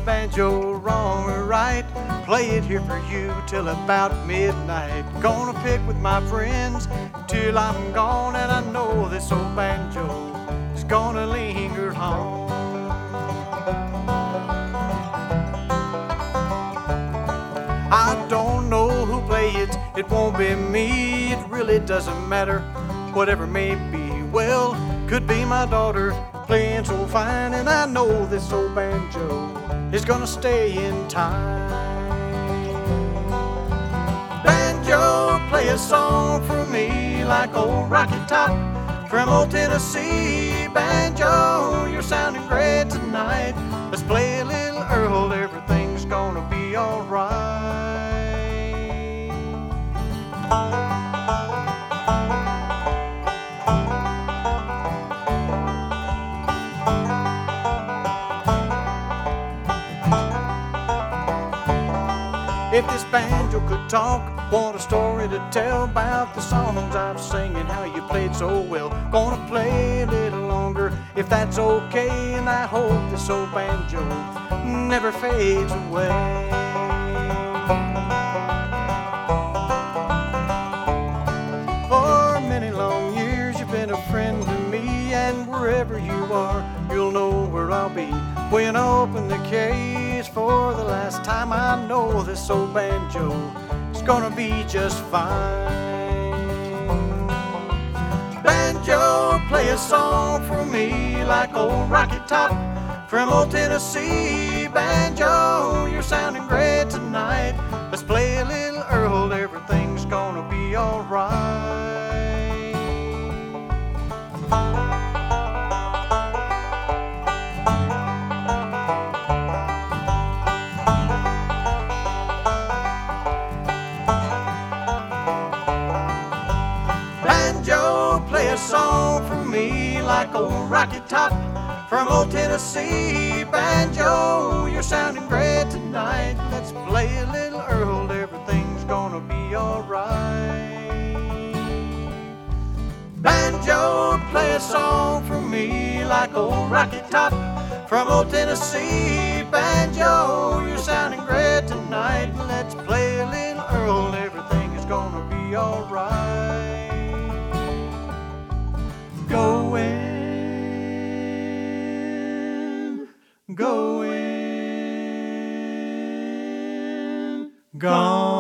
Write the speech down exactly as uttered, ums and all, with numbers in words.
banjo wrong or right, play it here for you till about midnight. Gonna pick with my friends till I'm gone, and I know this old banjo is gonna linger home. I don't know who play it, it won't be me, it really doesn't matter, whatever may be. Well, could be my daughter playing so fine, and I know this old banjo is gonna stay in time. Banjo, play a song for me like old Rocky Top from old Tennessee. Banjo, you're sounding great tonight. Let's play a little Earl, everything's gonna be alright. If this banjo could talk, what a story to tell about the songs I've sung and how you played so well. Gonna play a little longer if that's okay, and I hope this old banjo never fades away. For many long years you've been a friend to me, and wherever you are, you'll know where I'll be. When I open the case for the last time, I know this old banjo is gonna be just fine. Banjo, play a song for me like old Rocky Top from old Tennessee. Banjo, you're sounding great tonight. Let's play a little Earl, everything's gonna be alright. Banjo, play a song for me like old Rocky Top from old Tennessee. Banjo, you're sounding great tonight. Let's play a little Earl, everything's gonna be alright. Banjo, play a song for me like old Rocky Top from old Tennessee. Banjo, you're sounding great tonight. Let's play a little Earl, everything is gonna be alright. Going, going, gone.